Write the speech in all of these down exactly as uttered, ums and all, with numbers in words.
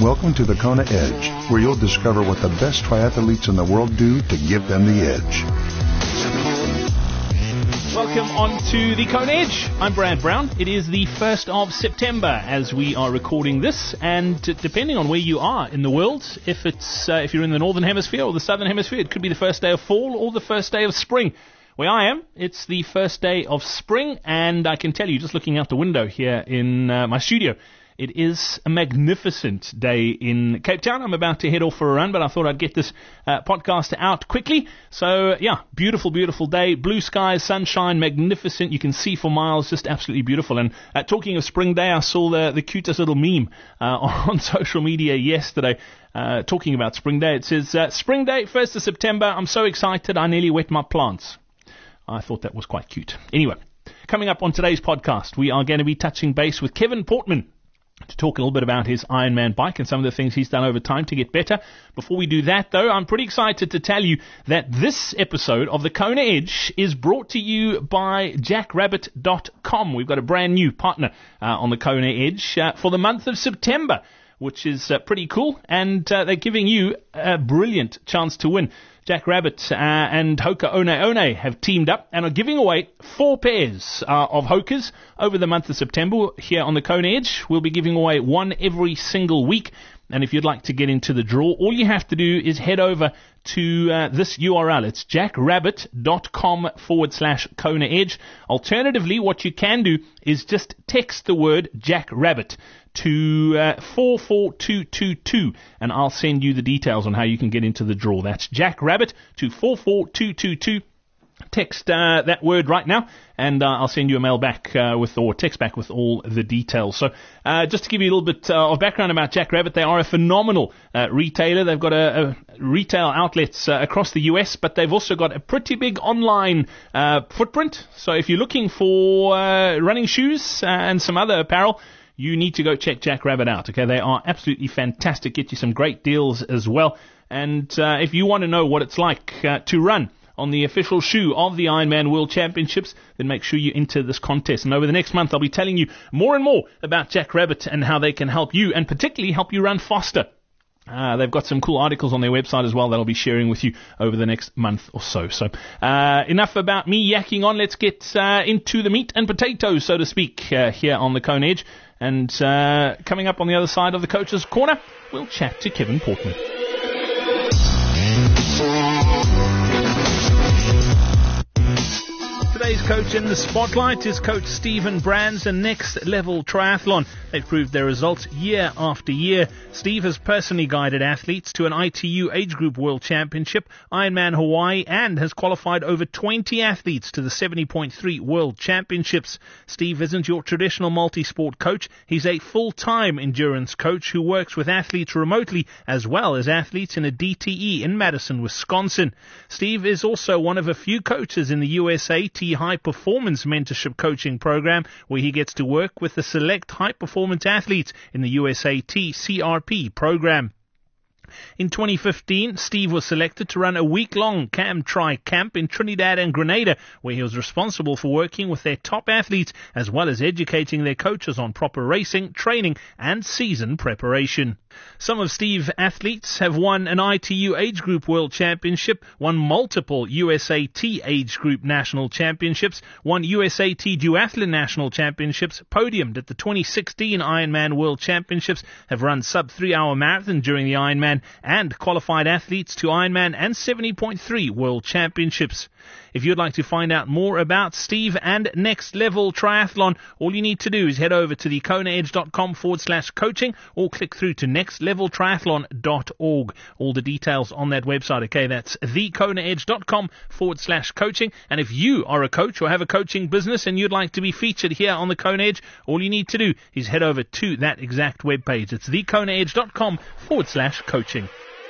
Welcome to the Kona Edge, where you'll discover what the best triathletes in the world do to give them the edge. Welcome on to the Kona Edge. I'm Brad Brown. It is the first of September as we are recording this, and depending on where you are in the world, if it's uh, if you're in the northern hemisphere or the southern hemisphere, it could be the first day of fall or the first day of spring. Where I am, it's the first day of spring, and I can tell you, just looking out the window here in uh, my studio, it is a magnificent day in Cape Town. I'm about to head off for a run, but I thought I'd get this uh, podcast out quickly. So, yeah, beautiful, beautiful day. Blue skies, sunshine, magnificent. You can see for miles, just absolutely beautiful. And uh, talking of spring day, I saw the, the cutest little meme uh, on social media yesterday uh, talking about spring day. It says, uh, Spring day, first of September. I'm so excited, I nearly wet my plants. I thought that was quite cute. Anyway, coming up on today's podcast, we are going to be touching base with Kevin Portman to talk a little bit about his Ironman bike and some of the things he's done over time to get better. Before we do that, though, I'm pretty excited to tell you that this episode of the Kona Edge is brought to you by jack rabbit dot com. We've got a brand new partner uh, on the Kona Edge uh, for the month of September, which is uh, pretty cool, and uh, they're giving you a brilliant chance to win. Jack Rabbit uh, and Hoka One One have teamed up and are giving away four pairs uh, of Hokas over the month of September here on the Kona Edge. We'll be giving away one every single week. And if you'd like to get into the draw, all you have to do is head over to uh, this U R L. It's jack rabbit dot com forward slash Kona Edge. Alternatively, what you can do is just text the word Jack Rabbit to uh, four four two two two, and I'll send you the details on how you can get into the draw. That's Jack Rabbit to four four two two two. Text uh, that word right now, and uh, I'll send you a mail back uh, with, or text back with all the details. So, uh, just to give you a little bit uh, of background about Jack Rabbit, they are a phenomenal uh, retailer. They've got a, a retail outlets uh, across the U S, but they've also got a pretty big online uh, footprint. So, if you're looking for uh, running shoes uh, and some other apparel, you need to go check Jack Rabbit out. Okay, they are absolutely fantastic. Get you some great deals as well. And uh, if you want to know what it's like uh, to run on the official shoe of the Ironman World Championships, then make sure you enter this contest. And over the next month, I'll be telling you more and more about Jack Rabbit and how they can help you, and particularly help you run faster. Uh, they've got some cool articles on their website as well that I'll be sharing with you over the next month or so. So uh, enough about me yakking on. Let's get uh, into the meat and potatoes, so to speak, uh, here on the Kona Edge. And uh, coming up on the other side of the Coach's Corner, we'll chat to Kevin Portman. Today's coach in the spotlight is Coach Stephen Brands and Next Level Triathlon. They've proved their results year after year. Steve has personally guided athletes to an I T U Age Group World Championship, Ironman Hawaii, and has qualified over twenty athletes to the seventy point three World Championships. Steve isn't your traditional multi-sport coach. He's a full-time endurance coach who works with athletes remotely as well as athletes in a D T E in Madison, Wisconsin. Steve is also one of a few coaches in the U S A T High Performance Mentorship Coaching Program, where he gets to work with the select high-performance athletes in the U S A T C R P program. In twenty fifteen, Steve was selected to run a week-long Cam Tri camp in Trinidad and Grenada, where he was responsible for working with their top athletes as well as educating their coaches on proper racing, training, and season preparation. Some of Steve's athletes have won an I T U Age Group World Championship, won multiple U S A T Age Group National Championships, won U S A T Duathlon National Championships, podiumed at the twenty sixteen Ironman World Championships, have run sub-three hour marathon during the Ironman, and qualified athletes to Ironman and seventy point three World Championships. If you'd like to find out more about Steve and Next Level Triathlon, all you need to do is head over to the kona edge dot com forward slash coaching or click through to next level triathlon dot org. All the details on that website. Okay, that's the kona edge dot com forward slash coaching. And if you are a coach or have a coaching business and you'd like to be featured here on the Kona Edge, all you need to do is head over to that exact webpage. It's the kona edge dot com forward slash coaching.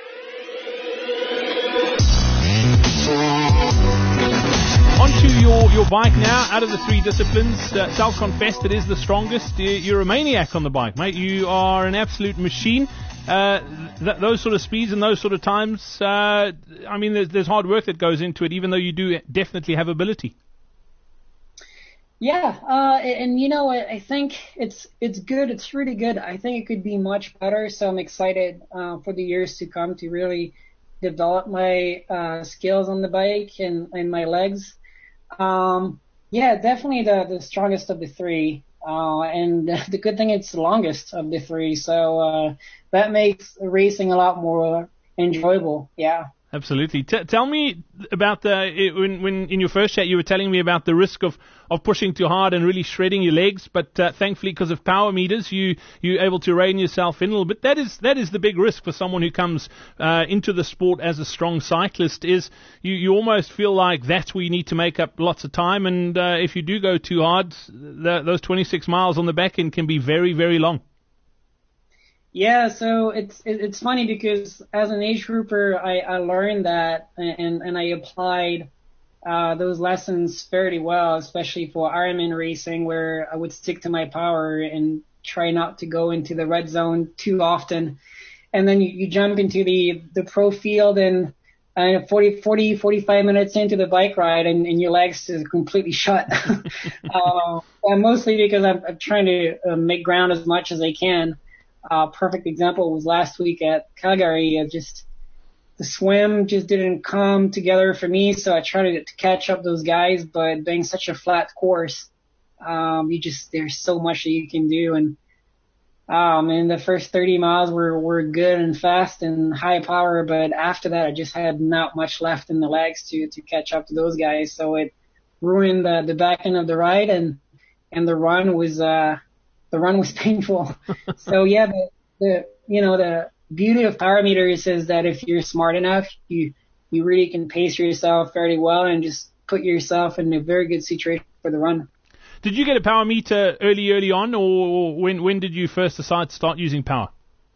Onto your, your bike now. Out of the three disciplines, uh, self-confessed it is the strongest. You're a maniac on the bike, mate. You are an absolute machine. Uh, th- those sort of speeds and those sort of times, uh, I mean, there's, there's hard work that goes into it, even though you do definitely have ability. Yeah, uh, and, and you know, I, I think it's it's good. It's really good. I think it could be much better. So I'm excited uh, for the years to come to really develop my uh, skills on the bike and, and my legs. Um, yeah, definitely the the strongest of the three. Uh, and the good thing it's the longest of the three. So uh, that makes racing a lot more enjoyable. Yeah. Absolutely. T- tell me about the when, when in your first chat you were telling me about the risk of, of pushing too hard and really shredding your legs, but uh, thankfully because of power meters you you're able to rein yourself in a little bit. That is that is the big risk for someone who comes uh, into the sport as a strong cyclist. Is you, you almost feel like that's where you need to make up lots of time, and uh, if you do go too hard, the, those twenty-six miles on the back end can be very very long. Yeah, so it's it, it's funny because as an age grouper, I, I learned that and and I applied uh, those lessons fairly well, especially for Ironman racing, where I would stick to my power and try not to go into the red zone too often. And then you, you jump into the the pro field and uh, forty, forty, forty-five minutes into the bike ride and, and your legs is completely shut. uh, and mostly because I'm, I'm trying to uh, make ground as much as I can. Uh, perfect example was last week at Calgary. I just, the swim just didn't come together for me, so I tried to, to catch up those guys, but being such a flat course, um, you just, there's so much that you can do. And, um, and the first thirty miles were, were good and fast and high power, but after that, I just had not much left in the legs to, to catch up to those guys. So it ruined the, the back end of the ride, and, and the run was, uh, The run was painful. So yeah, the, the you know the beauty of power meters is that if you're smart enough, you you really can pace yourself fairly well and just put yourself in a very good situation for the run. Did you get a power meter early early on, or when when did you first decide to start using power?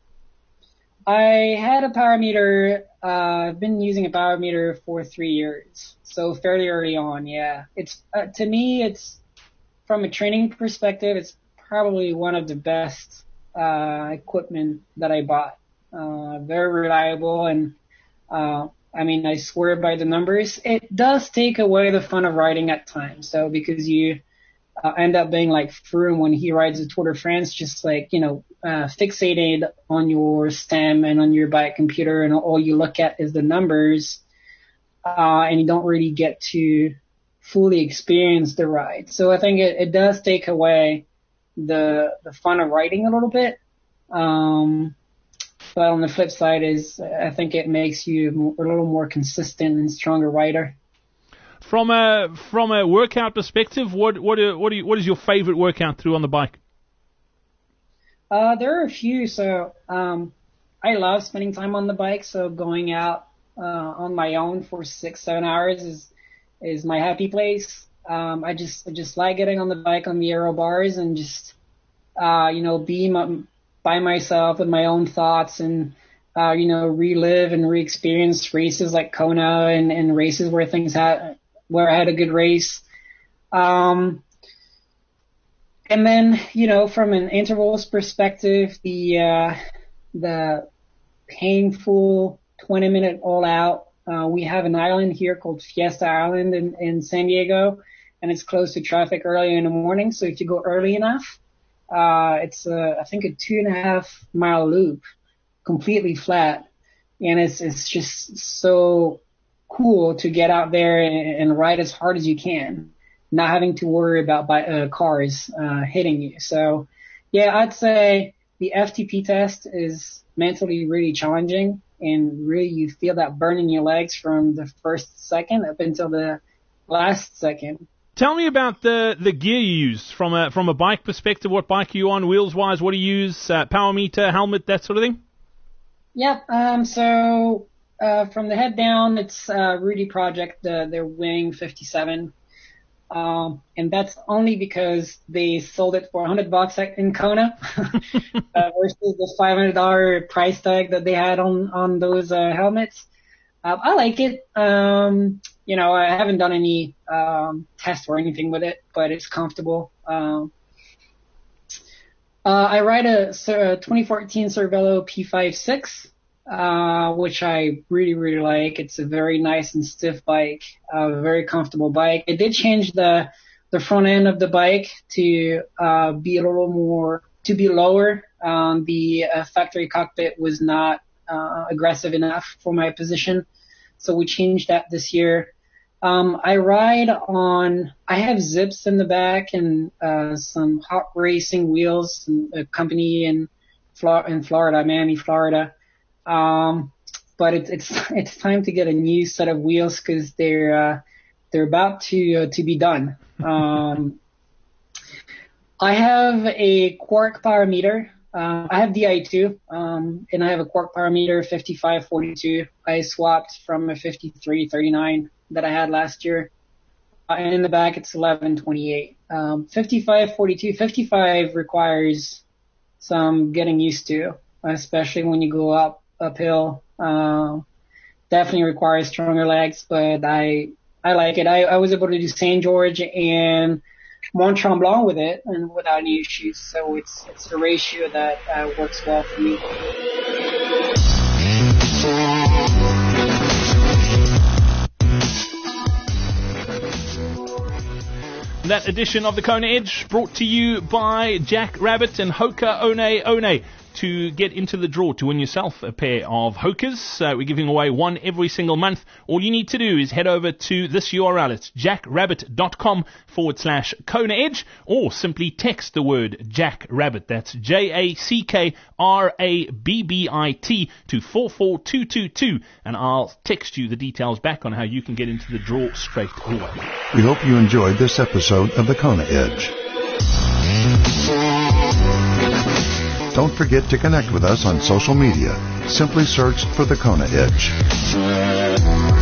I had a power meter. Uh, I've been using a power meter for three years, so fairly early on. Yeah, it's uh, to me, it's from a training perspective, it's probably one of the best uh, equipment that I bought. Uh, very reliable, and uh, I mean, I swear by the numbers. It does take away the fun of riding at times, so because you uh, end up being like Froome when he rides the Tour de France, just like, you know, uh, fixated on your stem and on your bike computer, and all you look at is the numbers, uh, and you don't really get to fully experience the ride. So I think it, it does take away the the fun of riding a little bit. Um, but on the flip side is I think it makes you a little more consistent and stronger rider. From a from a workout perspective, what what are, what, are you, what is your favorite workout through on the bike? Uh, there are a few. So um, I love spending time on the bike. So going out uh, on my own for six seven hours is is my happy place. Um, I just, I just like getting on the bike on the aero bars and just, uh, you know, be my, by myself with my own thoughts and, uh, you know, relive and re-experience races like Kona and, and races where things had, where I had a good race. Um, and then, you know, from an intervals perspective, the, uh, the painful twenty minute all out. Uh, we have an island here called Fiesta Island in, in San Diego, and it's close to traffic early in the morning. So if you go early enough, uh, it's a, I think a two and a half mile loop, completely flat. And it's, it's just so cool to get out there and, and ride as hard as you can, not having to worry about by, uh, cars, uh, hitting you. So yeah, I'd say the F T P test is mentally really challenging, and really you feel that burn in your legs from the first second up until the last second. Tell me about the, the gear you use from a from a bike perspective. What bike are you on, wheels wise? What do you use? Uh, power meter, helmet, that sort of thing. Yep. Um. So uh, from the head down, it's uh, Rudy Project, uh, their Wing fifty-seven, um, and that's only because they sold it for a hundred bucks in Kona uh, versus the five hundred dollar price tag that they had on on those uh, helmets. Uh, I like it. Um, you know, I haven't done any um, tests or anything with it, but it's comfortable. Um, uh, I ride a, a twenty fourteen Cervelo P fifty-six, uh, which I really, really like. It's a very nice and stiff bike, a very comfortable bike. It did change the the front end of the bike to uh, be a little more, to be lower. Um, the uh, factory cockpit was not uh, aggressive enough for my position, so we changed that this year. Um, I ride on, I have zips in the back and uh, some hot racing wheels, and a company in, Flor- in Florida, Miami, Florida. Um, but it, it's it's time to get a new set of wheels because they're uh, they're about to uh, to be done. Um, I have a Quarq power meter. Uh, I have the I two, um, and I have a Quarq power meter fifty-five forty-two. I swapped from a fifty-three thirty-nine that I had last year. Uh, and in the back, it's eleven twenty-eight. Um, fifty-five forty-two, fifty-five requires some getting used to, especially when you go up uphill. Uh, definitely requires stronger legs, but I I like it. I, I was able to do Saint George and Mont Tremblant with it and without any issues. So it's it's a ratio that uh, works well for me. That edition of the Kona Edge brought to you by Jack Rabbit and Hoka One One. To get into the draw to win yourself a pair of Hokas, uh, we're giving away one every single month. All you need to do is head over to this U R L. It's jackrabbit.com forward slash Kona Edge, or simply text the word Jack Rabbit. That's J A C K R A B B I T to four four two two two, and I'll text you the details back on how you can get into the draw straight away. We hope you enjoyed this episode of the Kona Edge. Don't forget to connect with us on social media. Simply search for the Kona Edge.